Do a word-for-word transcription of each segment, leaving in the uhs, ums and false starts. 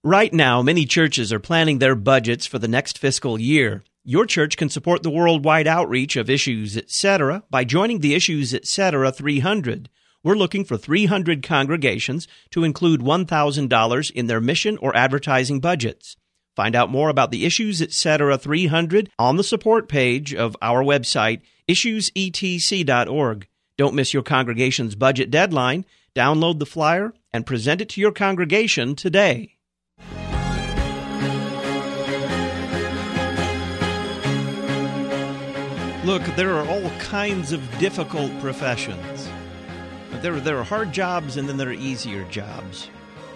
Right now, many churches are planning their budgets for the next fiscal year. Your church can support the worldwide outreach of Issues Etc. by joining the Issues Etc. three hundred. We're looking for three hundred congregations to include one thousand dollars in their mission or advertising budgets. Find out more about the Issues Etc. three hundred on the support page of our website, issues e t c dot org. Don't miss your congregation's budget deadline. Download the flyer and present it to your congregation today. Look, there are all kinds of difficult professions. There, there are hard jobs and then there are easier jobs.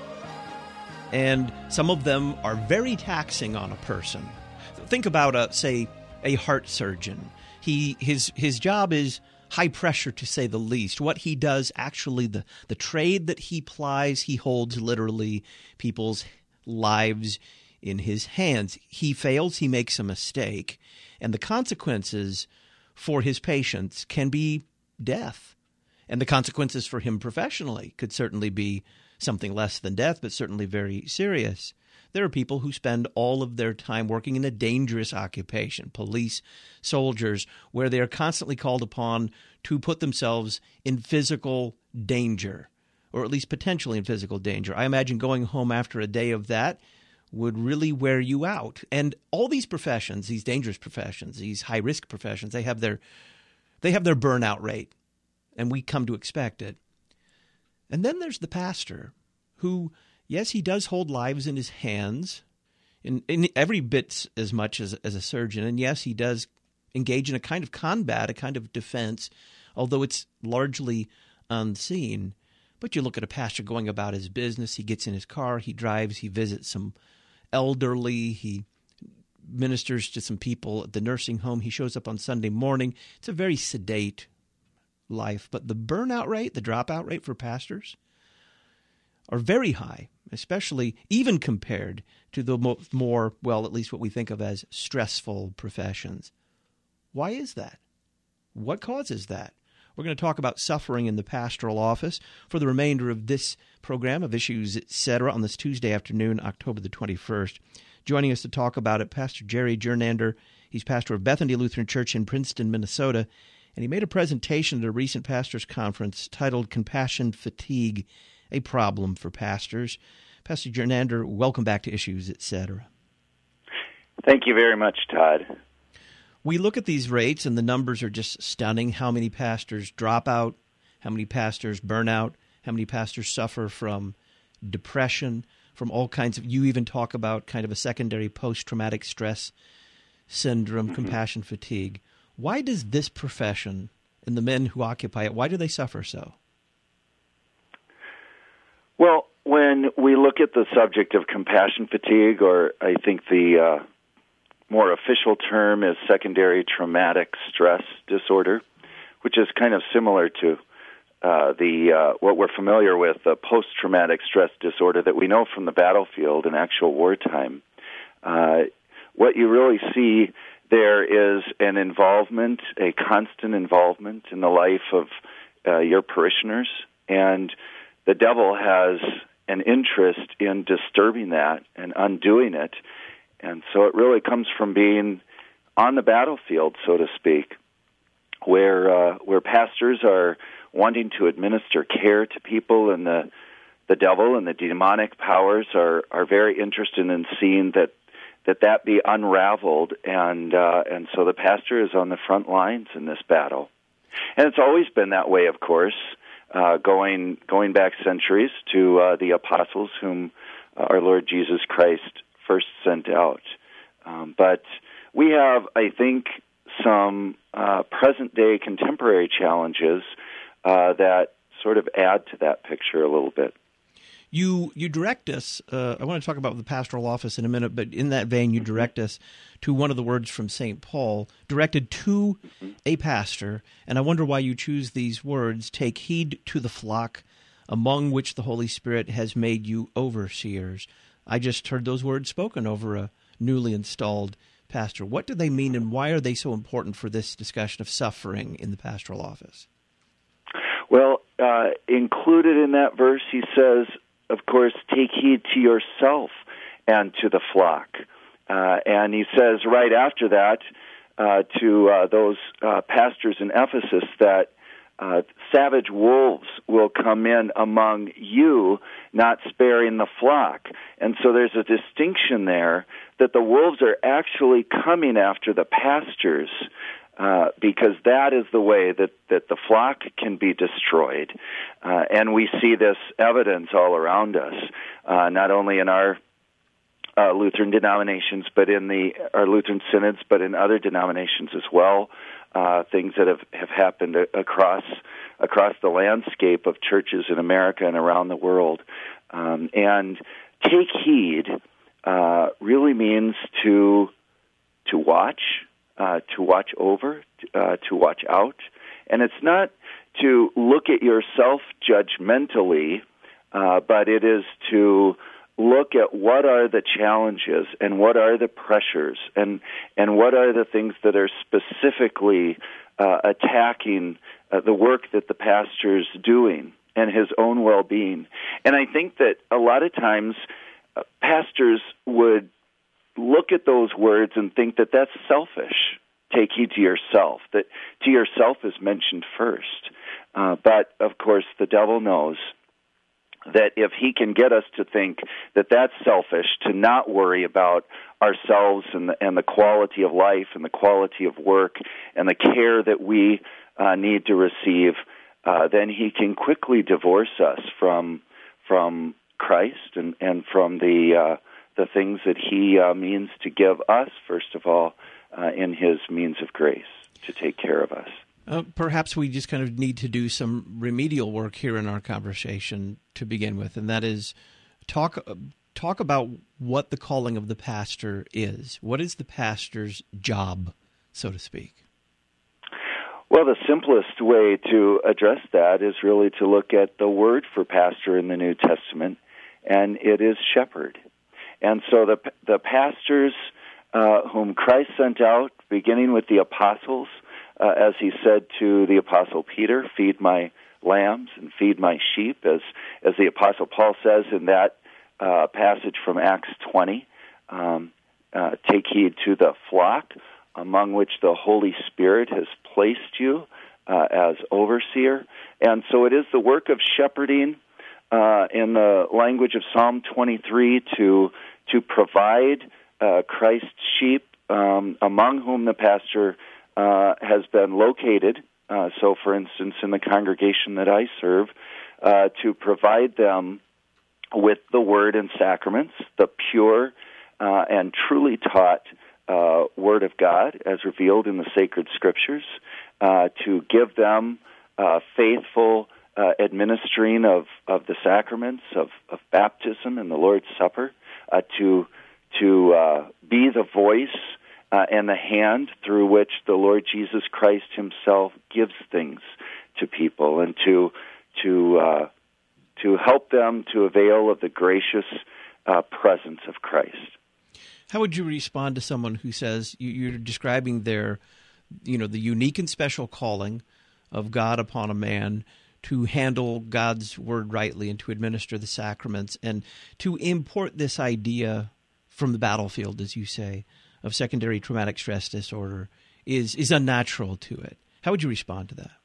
And some of them are very taxing on a person. Think about, a, say, a heart surgeon. He his his job is high pressure, to say the least. What he does, actually, the, the trade that he plies, he holds literally people's lives in his hands. He fails, he makes a mistake, and the consequences for his patients can be death. And the consequences for him professionally could certainly be something less than death, but certainly very serious. There are people who spend all of their time working in a dangerous occupation, police, soldiers, where they are constantly called upon to put themselves in physical danger, or at least potentially in physical danger. I imagine going home after a day of that would really wear you out. And all these professions, these dangerous professions, these high-risk professions, they have their they have their burnout rate, and we come to expect it. And then there's the pastor who, yes, he does hold lives in his hands, in, in every bit as much as, as a surgeon. And yes, he does engage in a kind of combat, a kind of defense, although it's largely unseen. But you look at a pastor going about his business, he gets in his car, he drives, he visits some elderly, he ministers to some people at the nursing home, he shows up on Sunday morning. It's a very sedate life. But the burnout rate, the dropout rate for pastors are very high, especially even compared to the more, well, at least what we think of as stressful professions. Why is that? What causes that? We're going to talk about suffering in the pastoral office for the remainder of this program of Issues Etc. on this Tuesday afternoon, October the twenty-first. Joining us to talk about it, Pastor Jerry Jernander. He's pastor of Bethany Lutheran Church in Princeton, Minnesota, and he made a presentation at a recent pastors' conference titled Compassion Fatigue, a Problem for Pastors. Pastor Jernander, welcome back to Issues Etc. Thank you very much, Todd. We look at these rates, and the numbers are just stunning. How many pastors drop out, how many pastors burn out, how many pastors suffer from depression, from all kinds of, you even talk about kind of a secondary post-traumatic stress syndrome, mm-hmm. compassion fatigue. Why does this profession and the men who occupy it, why do they suffer so? Well, when we look at the subject of compassion fatigue, or I think the uh, more official term is secondary traumatic stress disorder, which is kind of similar to uh, the uh, what we're familiar with, the post-traumatic stress disorder that we know from the battlefield in actual wartime. Uh, what you really see there is an involvement, a constant involvement in the life of uh, your parishioners, and the devil has an interest in disturbing that and undoing it. And so it really comes from being on the battlefield, so to speak, where uh, where pastors are wanting to administer care to people, and the the devil and the demonic powers are, are very interested in seeing that that, that be unraveled, and uh, and so the pastor is on the front lines in this battle. And it's always been that way, of course, uh, going going back centuries to uh, the apostles whom uh, our Lord Jesus Christ first sent out. Um, but we have, I think, some uh, present-day contemporary challenges uh, that sort of add to that picture a little bit. You you direct us, uh, I want to talk about the pastoral office in a minute, but in that vein you direct us to one of the words from Saint Paul, directed to mm-hmm. a pastor, and I wonder why you choose these words, take heed to the flock among which the Holy Spirit has made you overseers. I just heard those words spoken over a newly installed pastor. What do they mean, and why are they so important for this discussion of suffering in the pastoral office? Well, uh, included in that verse, he says, of course, take heed to yourself and to the flock. Uh, and he says right after that uh, to uh, those uh, pastors in Ephesus that uh, savage wolves will come in among you, not sparing the flock. And so there's a distinction there that the wolves are actually coming after the pastors, Uh, because that is the way that, that the flock can be destroyed. Uh, and we see this evidence all around us, uh, not only in our uh, Lutheran denominations, but in the our Lutheran synods, but in other denominations as well, uh, things that have, have happened across across the landscape of churches in America and around the world. Um, and take heed uh, really means to to watch, Uh, to watch over, uh, to watch out. And it's not to look at yourself judgmentally, uh, but it is to look at what are the challenges and what are the pressures and, and what are the things that are specifically uh, attacking uh, the work that the pastor's doing and his own well-being. And I think that a lot of times uh, pastors would look at those words and think that that's selfish. Take heed to yourself, that to yourself is mentioned first. Uh, but, of course, the devil knows that if he can get us to think that that's selfish, to not worry about ourselves and the, and the quality of life and the quality of work and the care that we uh, need to receive, uh, then he can quickly divorce us from from Christ and, and from the uh, the things that he uh, means to give us, first of all, uh, in his means of grace to take care of us. Uh, perhaps we just kind of need to do some remedial work here in our conversation to begin with, and that is talk talk about what the calling of the pastor is. What is the pastor's job, so to speak? Well, the simplest way to address that is really to look at the word for pastor in the New Testament, and it is shepherd. And so the the pastors uh, whom Christ sent out, beginning with the apostles, uh, as he said to the apostle Peter, feed my lambs and feed my sheep, as as the apostle Paul says in that uh, passage from Acts twenty, um, uh, take heed to the flock among which the Holy Spirit has placed you uh, as overseer. And so it is the work of shepherding, uh, in the language of Psalm twenty-three, to to provide uh, Christ's sheep, um, among whom the pastor uh, has been located. Uh, so, for instance, in the congregation that I serve, uh, to provide them with the word and sacraments, the pure uh, and truly taught uh, Word of God as revealed in the sacred Scriptures, uh, to give them uh, faithful uh, administering of, of the sacraments of, of baptism and the Lord's Supper, uh, to to uh, be the voice uh, and the hand through which the Lord Jesus Christ himself gives things to people, and to to uh, to help them to avail of the gracious uh, presence of Christ. How would you respond to someone who says, you're describing their, you know, the unique and special calling of God upon a man to handle God's word rightly and to administer the sacraments, and to import this idea from the battlefield, as you say, of secondary traumatic stress disorder is is unnatural to it? How would you respond to that?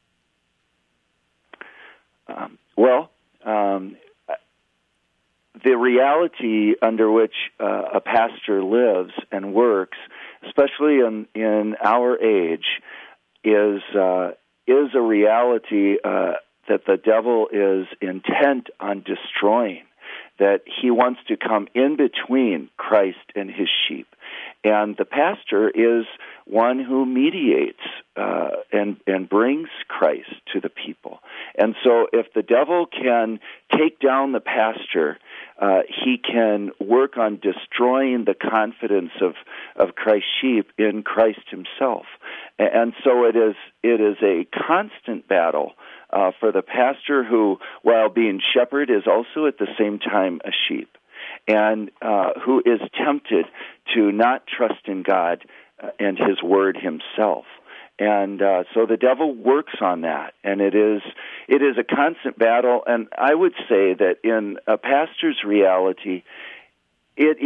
Um, well, um, the reality under which uh, a pastor lives and works, especially in, in our age, is uh, is a reality uh, that the devil is intent on destroying, that he wants to come in between Christ and his sheep. And the pastor is one who mediates uh, and, and brings Christ to the people. And so if the devil can take down the pastor, uh, he can work on destroying the confidence of, of Christ's sheep in Christ himself. And so it is it is a constant battle uh, for the pastor who, while being shepherd, is also at the same time a sheep, and uh, who is tempted to not trust in God uh, and his word himself. And uh, so the devil works on that, and it is it is a constant battle. And I would say that in a pastor's reality, it is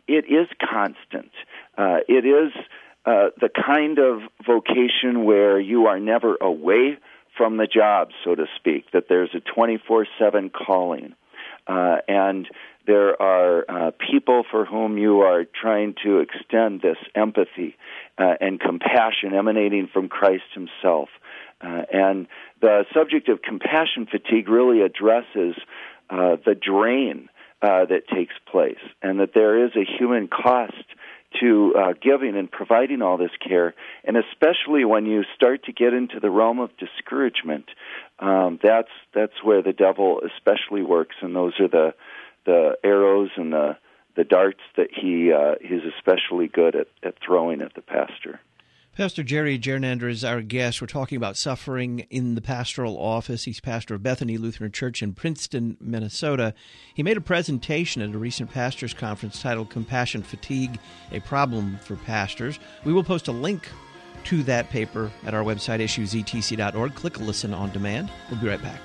it is constant. Uh, it is uh, the kind of vocation where you are never away from the job, so to speak, that there's a twenty-four seven calling. Uh, and there are uh, people for whom you are trying to extend this empathy uh, and compassion emanating from Christ himself. Uh, and the subject of compassion fatigue really addresses uh, the drain uh, that takes place, and that there is a human cost to uh, giving and providing all this care, and especially when you start to get into the realm of discouragement, um, that's that's where the devil especially works, and those are the the arrows and the the darts that he uh, he's especially good at, at throwing at the pastor. Pastor Jerry Jernander is our guest. We're talking about suffering in the pastoral office. He's pastor of Bethany Lutheran Church in Princeton, Minnesota. He made a presentation at a recent pastors' conference titled Compassion Fatigue, a Problem for Pastors. We will post a link to that paper at our website, issues e t c dot org. Click Listen on Demand. We'll be right back.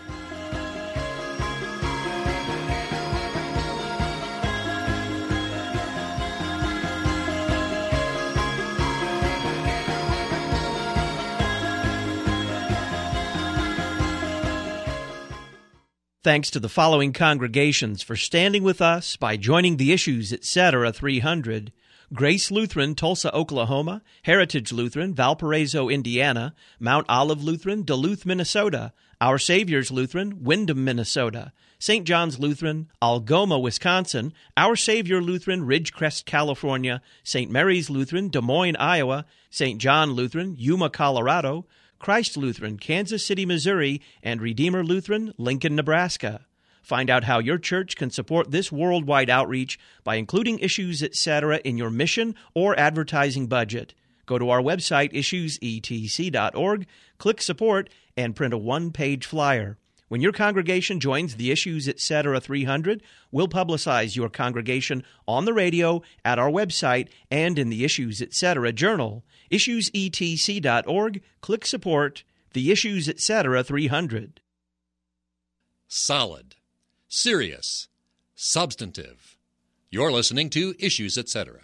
Thanks to the following congregations for standing with us by joining the Issues, et cetera three hundred. Grace Lutheran, Tulsa, Oklahoma; Heritage Lutheran, Valparaiso, Indiana; Mount Olive Lutheran, Duluth, Minnesota; Our Savior's Lutheran, Windham, Minnesota; Saint John's Lutheran, Algoma, Wisconsin; Our Savior Lutheran, Ridgecrest, California; Saint Mary's Lutheran, Des Moines, Iowa; Saint John Lutheran, Yuma, Colorado; Christ Lutheran, Kansas City, Missouri; and Redeemer Lutheran, Lincoln, Nebraska. Find out how your church can support this worldwide outreach by including Issues, et cetera in your mission or advertising budget. Go to our website, issues e t c dot org, click Support, and print a one-page flyer. When your congregation joins the Issues, et cetera three hundred, we'll publicize your congregation on the radio, at our website, and in the Issues, et cetera journal. issues e t c dot org, click Support, the Issues, et cetera three hundred. Solid, serious, substantive. You're listening to Issues, et cetera.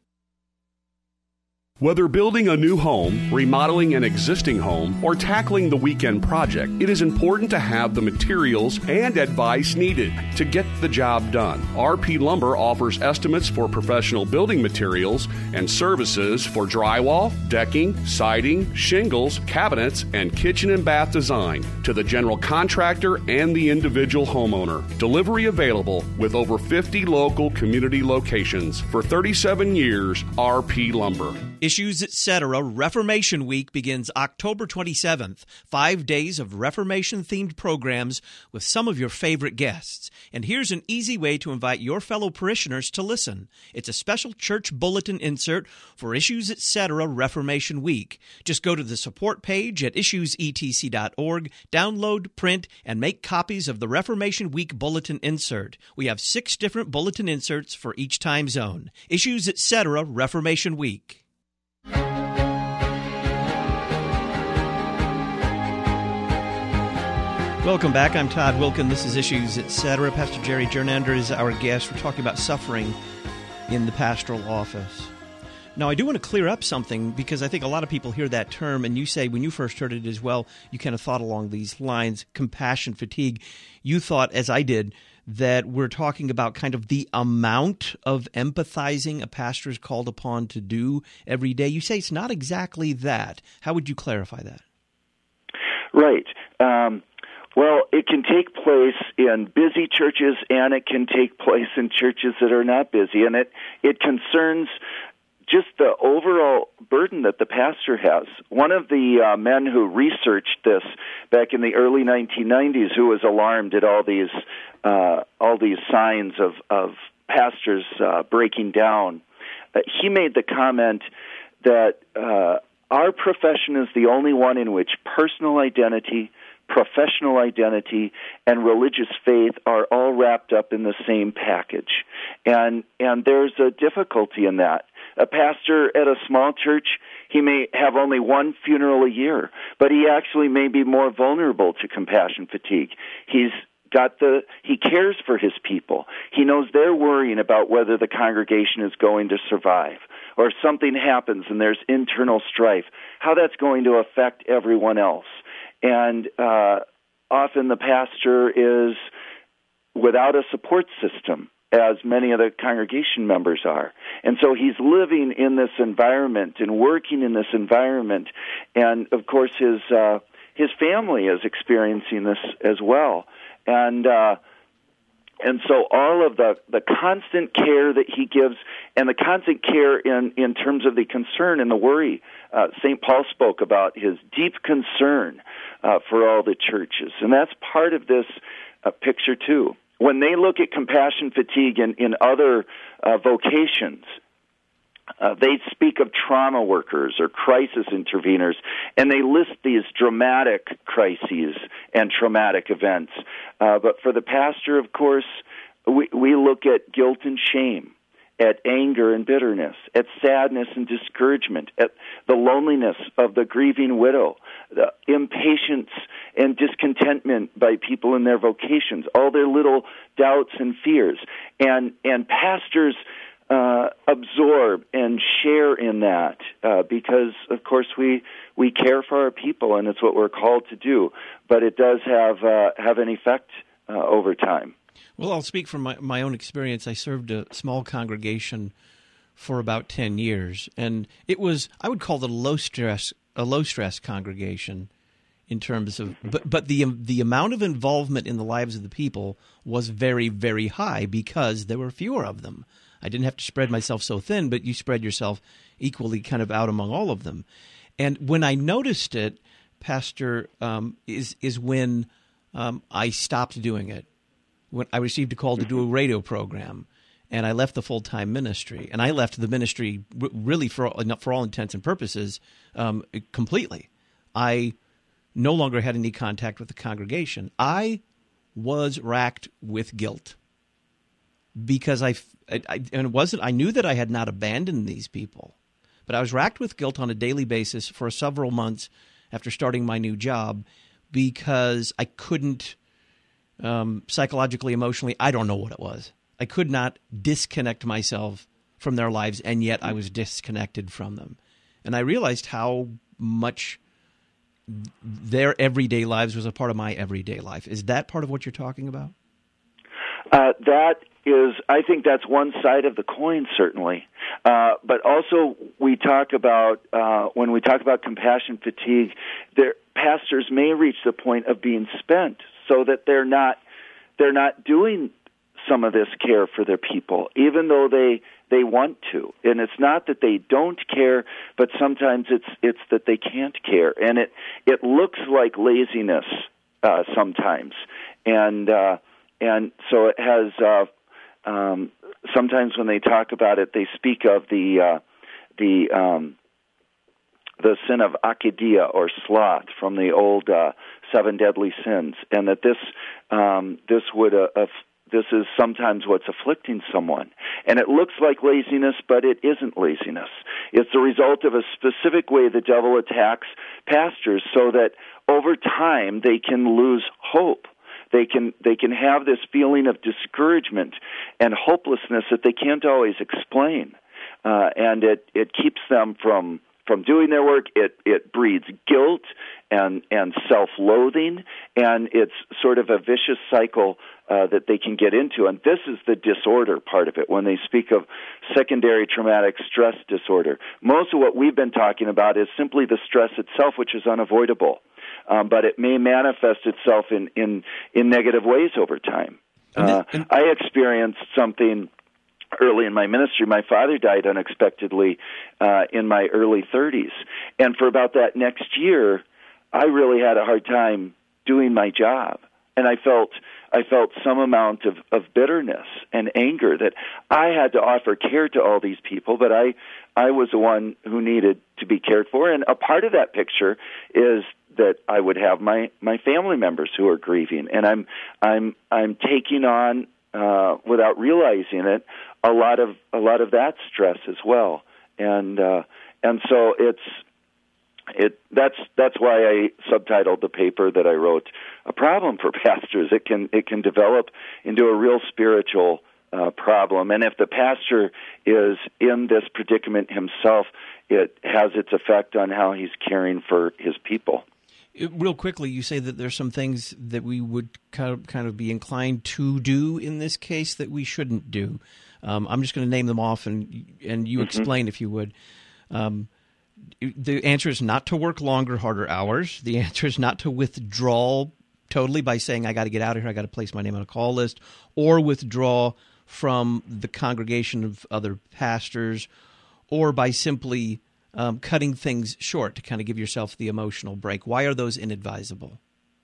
Whether building a new home, remodeling an existing home, or tackling the weekend project, it is important to have the materials and advice needed to get the job done. R P Lumber offers estimates for professional building materials and services for drywall, decking, siding, shingles, cabinets, and kitchen and bath design to the general contractor and the individual homeowner. Delivery available with over fifty local community locations. For thirty-seven years, R P Lumber. Issues, et cetera. Reformation Week begins October twenty-seventh. Five days of Reformation-themed programs with some of your favorite guests. And here's an easy way to invite your fellow parishioners to listen. It's a special church bulletin insert for Issues, et cetera. Reformation Week. Just go to the support page at issues e t c dot org, download, print, and make copies of the Reformation Week bulletin insert. We have six different bulletin inserts for each time zone. Issues, et cetera. Reformation Week. Welcome back. I'm Todd Wilkin. This is Issues, et cetera. Pastor Jerry Jernander is our guest. We're talking about suffering in the pastoral office. Now, I do want to clear up something because I think a lot of people hear that term, and you say when you first heard it as well, you kind of thought along these lines, compassion fatigue. You thought, as I did, that we're talking about kind of the amount of empathizing a pastor is called upon to do every day. You say it's not exactly that. How would you clarify that? Right. Um, well, it can take place in busy churches, and it can take place in churches that are not busy, and it, it concerns just the overall burden that the pastor has. One of the uh, men who researched this back in the early nineteen nineties, who was alarmed at all these uh, all these signs of of pastors uh, breaking down, uh, he made the comment that uh, our profession is the only one in which personal identity, professional identity, and religious faith are all wrapped up in the same package, and and there's a difficulty in that. A pastor at a small church, he may have only one funeral a year, but he actually may be more vulnerable to compassion fatigue. He's got the he cares for his people. He knows they're worrying about whether the congregation is going to survive, or if something happens and there's internal strife, how that's going to affect everyone else. And uh, often the pastor is without a support system, as many of the congregation members are. And so he's living in this environment and working in this environment. And, of course, his uh, his family is experiencing this as well. And uh, and so all of the, the constant care that he gives, and the constant care in, in terms of the concern and the worry. Uh, Saint Paul spoke about his deep concern uh, for all the churches. And that's part of this uh, picture, too. When they look at compassion fatigue in, in other uh, vocations, uh, they speak of trauma workers or crisis interveners, and they list these dramatic crises and traumatic events. Uh, but for the pastor, of course, we, we look at guilt and shame, at anger and bitterness, at sadness and discouragement, at the loneliness of the grieving widow, the impatience and discontentment by people in their vocations, all their little doubts and fears. And and pastors uh, absorb and share in that uh, because, of course, we we care for our people, and it's what we're called to do. But it does have uh, have an effect uh, over time. Well, I'll speak from my, my own experience. I served a small congregation for about ten years, and it was, I would call it a low stress a low stress congregation in terms of, but but the the amount of involvement in the lives of the people was very, very high because there were fewer of them. I didn't have to spread myself so thin, but you spread yourself equally kind of out among all of them. And when I noticed it, Pastor, um, is is when um, I stopped doing it. When I received a call to do a radio program, and I left the full-time ministry, and I left the ministry r- really for all, for all intents and purposes um, completely. I no longer had any contact with the congregation. I was racked with guilt because I, I, I and it wasn't. I knew that I had not abandoned these people, but I was racked with guilt on a daily basis for several months after starting my new job because I couldn't. Um, psychologically, emotionally, I don't know what it was. I could not disconnect myself from their lives, and yet I was disconnected from them. And I realized how much their everyday lives was a part of my everyday life. Is that part of what you're talking about? Uh, that is, I think that's one side of the coin, certainly. Uh, but also, we talk about, uh, when we talk about compassion fatigue, their pastors may reach the point of being spent, so that they're not they're not doing some of this care for their people, even though they they want to. And it's not that they don't care, but sometimes it's it's that they can't care, and it it looks like laziness uh, sometimes, and uh, and so it has. Uh, um, sometimes when they talk about it, they speak of the uh, the um, the sin of acedia or sloth from the old uh, seven deadly sins, and that this um, this would uh, uh, this is sometimes what's afflicting someone, and it looks like laziness, but it isn't laziness. It's the result of a specific way the devil attacks pastors, so that over time they can lose hope. They can they can have this feeling of discouragement and hopelessness that they can't always explain, uh, and it it keeps them from. From doing their work. It it breeds guilt and and self-loathing, and it's sort of a vicious cycle uh, that they can get into. And this is the disorder part of it. When they speak of secondary traumatic stress disorder, most of what we've been talking about is simply the stress itself, which is unavoidable, um, but it may manifest itself in in, in negative ways over time. Uh, I experienced something. Early in my ministry, my father died unexpectedly uh, in my early thirties. And for about that next year, I really had a hard time doing my job. And I felt I felt some amount of, of bitterness and anger that I had to offer care to all these people, but I, I was the one who needed to be cared for. And a part of that picture is that I would have my, my family members who are grieving. And I'm I'm I'm taking on Uh, without realizing it, a lot of a lot of that stress as well, and uh, and so it's it that's that's why I subtitled the paper that I wrote "A Problem for Pastors." It can it can develop into a real spiritual uh, problem, and if the pastor is in this predicament himself, it has its effect on how he's caring for his people. It, real quickly, you say that there's some things that we would kind of, kind of be inclined to do in this case that we shouldn't do. Um, I'm just going to name them off, and and you mm-hmm. explain if you would. Um, the answer is not to work longer, harder hours. The answer is not to withdraw totally by saying, I got to get out of here, I got to place my name on a call list, or withdraw from the congregation of other pastors, or by simply um, cutting things short to kind of give yourself the emotional break. Why are those inadvisable?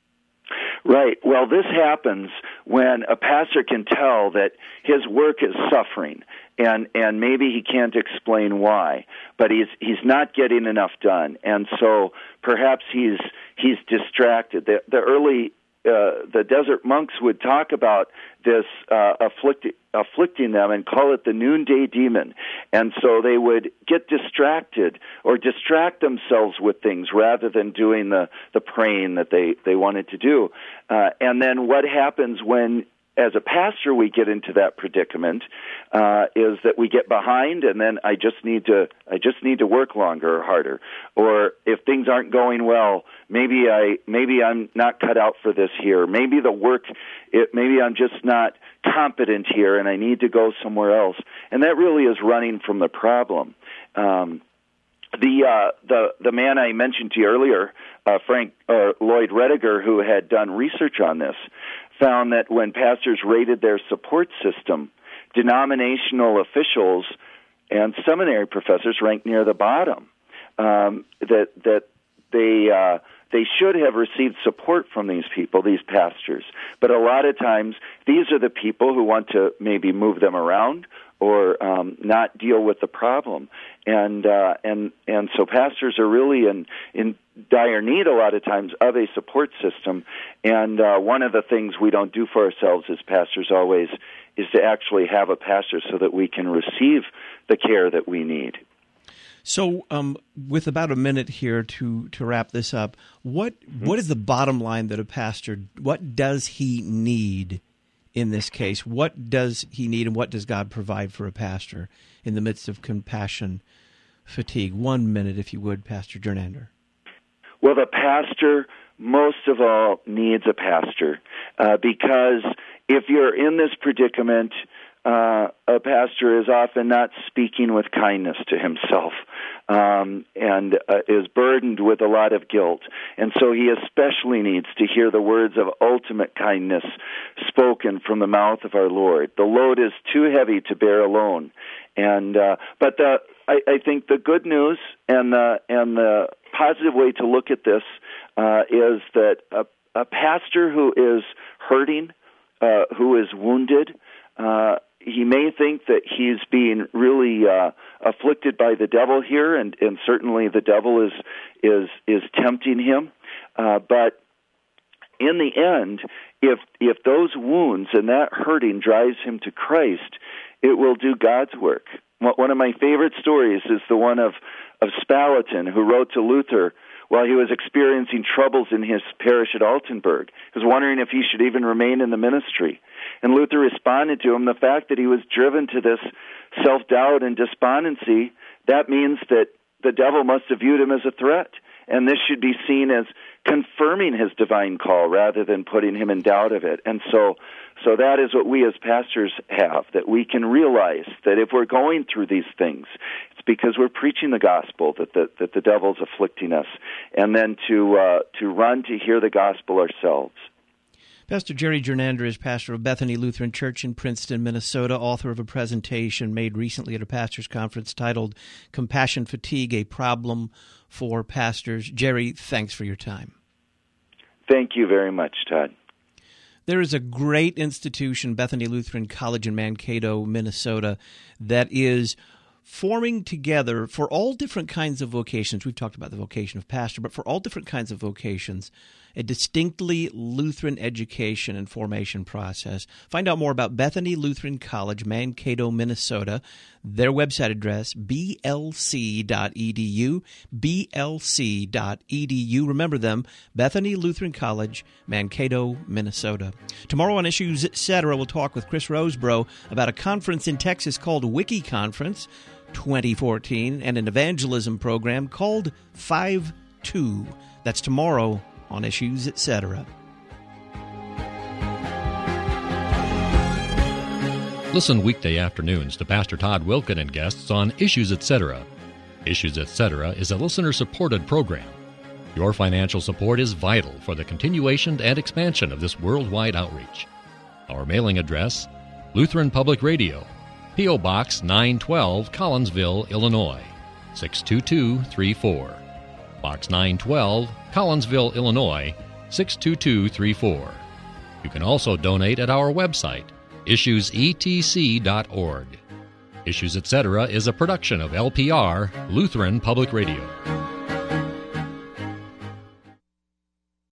Right. Well, this happens when a pastor can tell that his work is suffering, and, and maybe he can't explain why, but he's he's not getting enough done, and so perhaps he's he's distracted. The, the early uh, the desert monks would talk about this uh, afflicti- afflicting them and call it the noonday demon. And so they would get distracted or distract themselves with things rather than doing the, the praying that they, they wanted to do. Uh, and then what happens when, as a pastor, we get into that predicament uh, is that we get behind, and then I just need to I just need to work longer or harder. Or if things aren't going well, maybe I maybe I'm not cut out for this here. Maybe the work, it, maybe I'm just not competent here, and I need to go somewhere else. And that really is running from the problem. Um, The uh, the the man I mentioned to you earlier, uh, Frank uh, Lloyd Rediger, who had done research on this, found that when pastors rated their support system, denominational officials and seminary professors ranked near the bottom. Um, that that they uh, they should have received support from these people, these pastors, but a lot of times these are the people who want to maybe move them around or um, not deal with the problem, and uh, and and so pastors are really in in dire need a lot of times of a support system. And uh, one of the things we don't do for ourselves as pastors always is to actually have a pastor so that we can receive the care that we need. So, um, with about a minute here to, to wrap this up, what mm-hmm. what is the bottom line that a pastor, what does he need in this case? What does he need, and what does God provide for a pastor in the midst of compassion fatigue? One minute, if you would, Pastor Jernander. Well, the pastor, most of all, needs a pastor uh, because if you're in this predicament, uh, a pastor is often not speaking with kindness to himself um, and uh, is burdened with a lot of guilt. And so he especially needs to hear the words of ultimate kindness spoken from the mouth of our Lord. The load is too heavy to bear alone. And uh, but the, I, I think the good news and the, and the positive way to look at this uh, is that a, a pastor who is hurting, uh, who is wounded, uh, he may think that he's being really uh, afflicted by the devil here, and, and certainly the devil is is is tempting him. Uh, but in the end, if if those wounds and that hurting drives him to Christ, it will do God's work. One of my favorite stories is the one of, of Spalatin, who wrote to Luther while he was experiencing troubles in his parish at Altenburg. He was wondering if he should even remain in the ministry. And Luther responded to him, the fact that he was driven to this self-doubt and despondency, that means that the devil must have viewed him as a threat. And this should be seen as confirming his divine call rather than putting him in doubt of it. And so so that is what we as pastors have, that we can realize that if we're going through these things, it's because we're preaching the gospel, that the, that the devil's afflicting us, and then to uh, to run to hear the gospel ourselves. Pastor Jerry Jernander is pastor of Bethany Lutheran Church in Princeton, Minnesota, author of a presentation made recently at a pastor's conference titled Compassion Fatigue, a Problem for Pastors. Jerry, thanks for your time. Thank you very much, Todd. There is a great institution, Bethany Lutheran College in Mankato, Minnesota, that is forming together for all different kinds of vocations. We've talked about the vocation of pastor, but for all different kinds of vocations, a distinctly Lutheran education and formation process. Find out more about Bethany Lutheran College, Mankato, Minnesota. Their website address, b l c dot e d u, b l c dot e d u. Remember them, Bethany Lutheran College, Mankato, Minnesota. Tomorrow on Issues Etc., we'll talk with Chris Rosebrough about a conference in Texas called Wiki Conference twenty fourteen and an evangelism program called five two. That's tomorrow on Issues Etc. Listen weekday afternoons to Pastor Todd Wilken and guests on Issues Etc. Issues Etc. is a listener-supported program. Your financial support is vital for the continuation and expansion of this worldwide outreach. Our mailing address, Lutheran Public Radio, P O. Box nine twelve, Collinsville, Illinois, six two two three four. Box nine twelve, Collinsville, Illinois, six two two three four. You can also donate at our website, issues e t c dot org. Issues Etc. is a production of L P R, Lutheran Public Radio.